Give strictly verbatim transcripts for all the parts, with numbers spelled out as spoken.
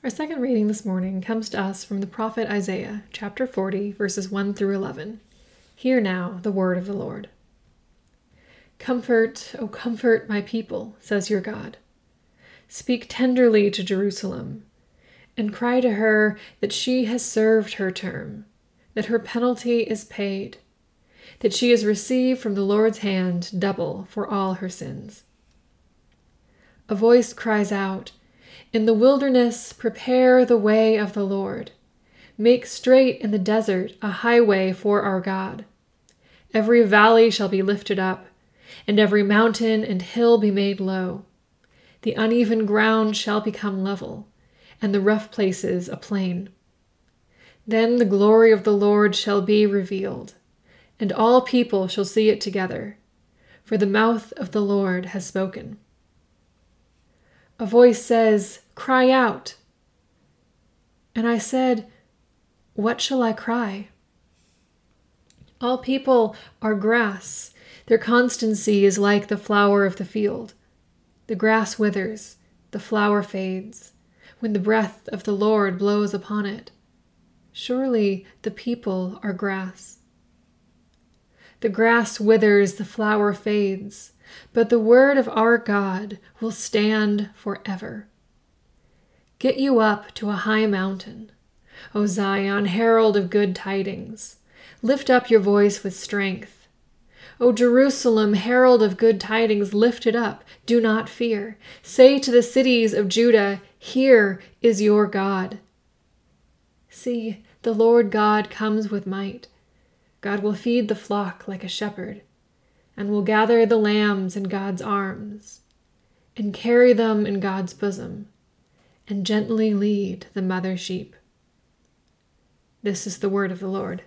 Our second reading this morning comes to us from the prophet Isaiah, chapter forty, verses one through eleven. Hear now the word of the Lord. Comfort, O comfort my people, says your God. Speak tenderly to Jerusalem, and cry to her that she has served her term, that her penalty is paid, that she has received from the Lord's hand double for all her sins. A voice cries out, "In the wilderness prepare the way of the Lord. Make straight in the desert a highway for our God. Every valley shall be lifted up, and every mountain and hill be made low. The uneven ground shall become level, and the rough places a plain. Then the glory of the Lord shall be revealed, and all people shall see it together, for the mouth of the Lord has spoken." A voice says, "Cry out." And I said, "What shall I cry?" All people are grass. Their constancy is like the flower of the field. The grass withers, the flower fades, when the breath of the Lord blows upon it. Surely the people are grass. The grass withers, the flower fades, but the word of our God will stand forever. Get you up to a high mountain, O Zion, herald of good tidings. Lift up your voice with strength. O Jerusalem, herald of good tidings, lift it up, do not fear. Say to the cities of Judah, "Here is your God." See, the Lord God comes with might. God will feed the flock like a shepherd, and will gather the lambs in God's arms, and carry them in God's bosom, and gently lead the mother sheep. This is the word of the Lord.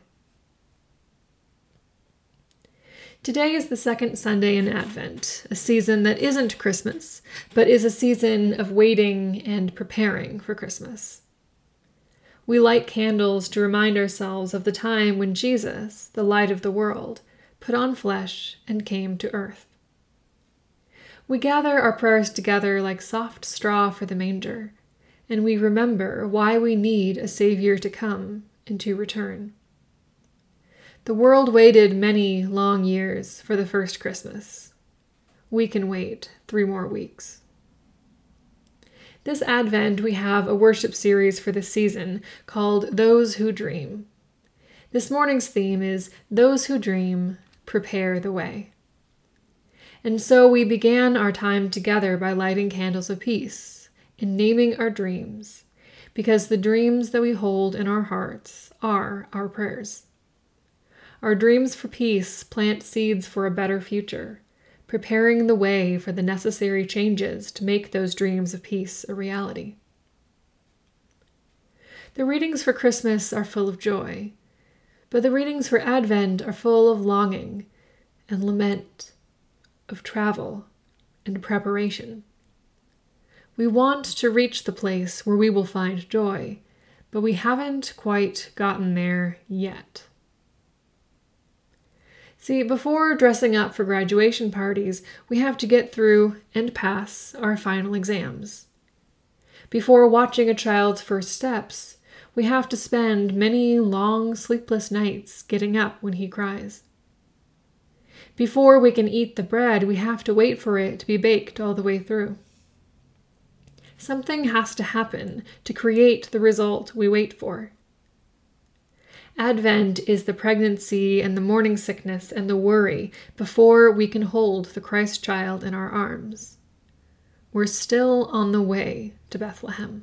Today is the second Sunday in Advent, a season that isn't Christmas, but is a season of waiting and preparing for Christmas. We light candles to remind ourselves of the time when Jesus, the light of the world, put on flesh and came to earth. We gather our prayers together like soft straw for the manger, and we remember why we need a Savior to come and to return. The world waited many long years for the first Christmas. We can wait three more weeks. This Advent, we have a worship series for the season called Those Who Dream. This morning's theme is Those Who Dream, Prepare the Way. And so we began our time together by lighting candles of peace and naming our dreams, because the dreams that we hold in our hearts are our prayers. Our dreams for peace plant seeds for a better future, preparing the way for the necessary changes to make those dreams of peace a reality. The readings for Christmas are full of joy, but the readings for Advent are full of longing and lament, of travel and preparation. We want to reach the place where we will find joy, but we haven't quite gotten there yet. See, before dressing up for graduation parties, we have to get through and pass our final exams. Before watching a child's first steps, we have to spend many long, sleepless nights getting up when he cries. Before we can eat the bread, we have to wait for it to be baked all the way through. Something has to happen to create the result we wait for. Advent is the pregnancy and the morning sickness and the worry before we can hold the Christ child in our arms. We're still on the way to Bethlehem.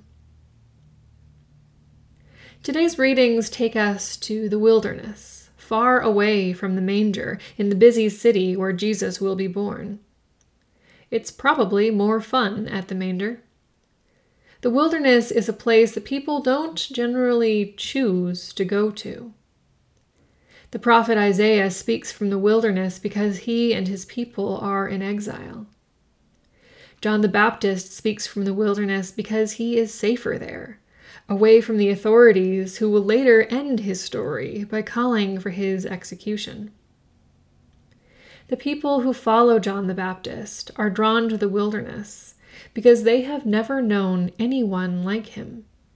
Today's readings take us to the wilderness, far away from the manger in the busy city where Jesus will be born. It's probably more fun at the manger. The wilderness is a place that people don't generally choose to go to. The prophet Isaiah speaks from the wilderness because he and his people are in exile. John the Baptist speaks from the wilderness because he is safer there, away from the authorities who will later end his story by calling for his execution. The people who follow John the Baptist are drawn to the wilderness because they have never known anyone like him,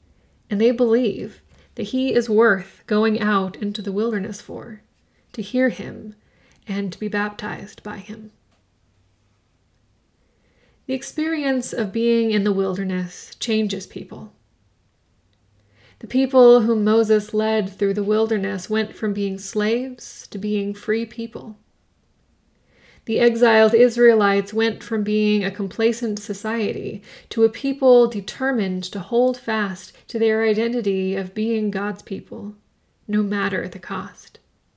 and they believe that he is worth going out into the wilderness for, to hear him and to be baptized by him. The experience of being in the wilderness changes people. The people whom Moses led through the wilderness went from being slaves to being free people. The exiled Israelites went from being a complacent society to a people determined to hold fast to their identity of being God's people, no matter the cost.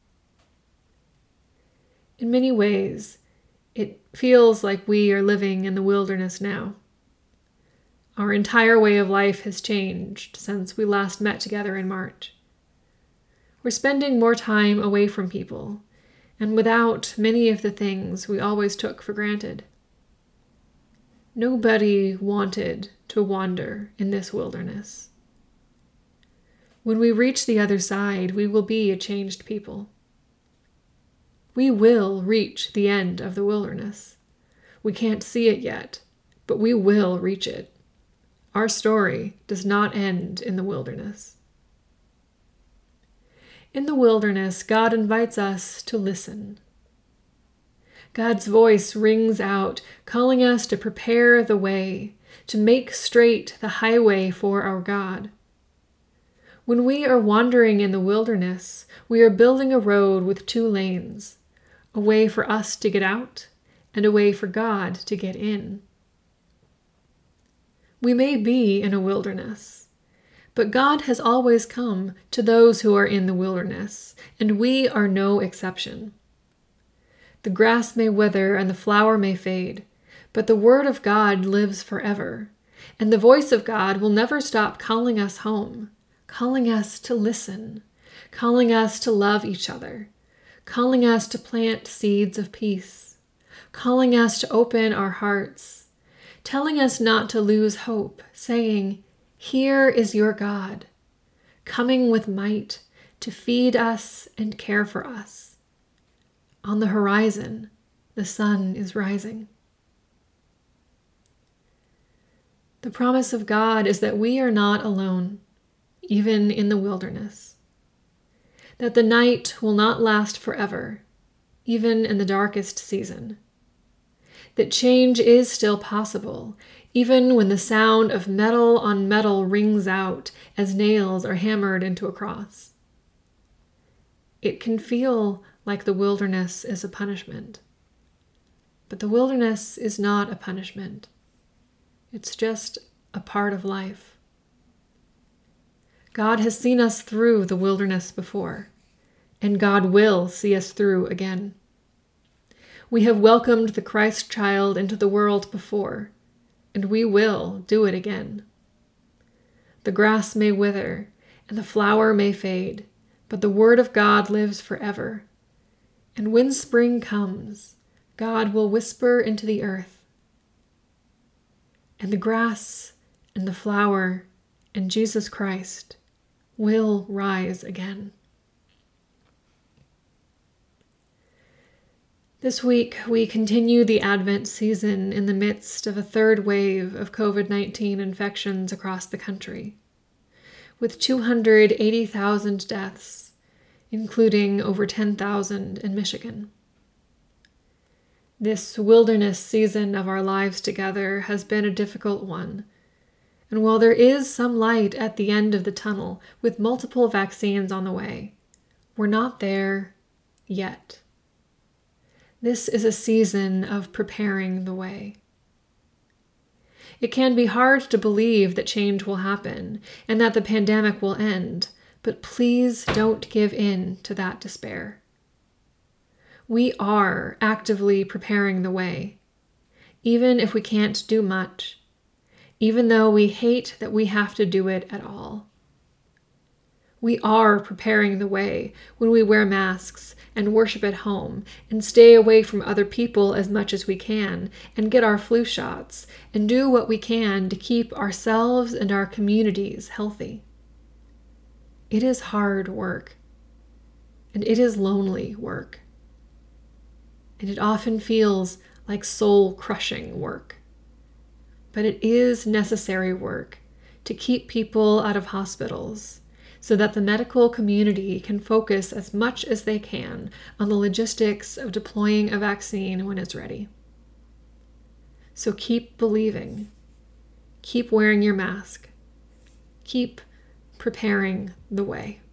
In many ways, it feels like we are living in the wilderness now. Our entire way of life has changed since we last met together in March. We're spending more time away from people, and without many of the things we always took for granted. Nobody wanted to wander in this wilderness. When we reach the other side, we will be a changed people. We will reach the end of the wilderness. We can't see it yet, but we will reach it. Our story does not end in the wilderness. In the wilderness, God invites us to listen. God's voice rings out, calling us to prepare the way, to make straight the highway for our God. When we are wandering in the wilderness, we are building a road with two lanes, a way for us to get out and a way for God to get in. We may be in a wilderness, but God has always come to those who are in the wilderness, and we are no exception. The grass may wither and the flower may fade, but the word of God lives forever, and the voice of God will never stop calling us home, calling us to listen, calling us to love each other, calling us to plant seeds of peace, calling us to open our hearts, telling us not to lose hope, saying, "Here is your God, coming with might to feed us and care for us." On the horizon, the sun is rising. The promise of God is that we are not alone, even in the wilderness. That the night will not last forever, even in the darkest season. That change is still possible, even when the sound of metal on metal rings out as nails are hammered into a cross. It can feel like the wilderness is a punishment, but the wilderness is not a punishment. It's just a part of life. God has seen us through the wilderness before, and God will see us through again. We have welcomed the Christ child into the world before, and we will do it again. The grass may wither, and the flower may fade, but the word of God lives forever. And when spring comes, God will whisper into the earth, and the grass and the flower and Jesus Christ will rise again. This week, we continue the Advent season in the midst of a third wave of covid nineteen infections across the country, with two hundred eighty thousand deaths, including over ten thousand in Michigan. This wilderness season of our lives together has been a difficult one, and while there is some light at the end of the tunnel with multiple vaccines on the way, we're not there yet. This is a season of preparing the way. It can be hard to believe that change will happen and that the pandemic will end, but please don't give in to that despair. We are actively preparing the way, even if we can't do much, even though we hate that we have to do it at all. We are preparing the way when we wear masks and worship at home and stay away from other people as much as we can and get our flu shots and do what we can to keep ourselves and our communities healthy. It is hard work, and it is lonely work, and it often feels like soul-crushing work. But it is necessary work to keep people out of hospitals so that the medical community can focus as much as they can on the logistics of deploying a vaccine when it's ready. So keep believing. Keep wearing your mask. Keep preparing the way.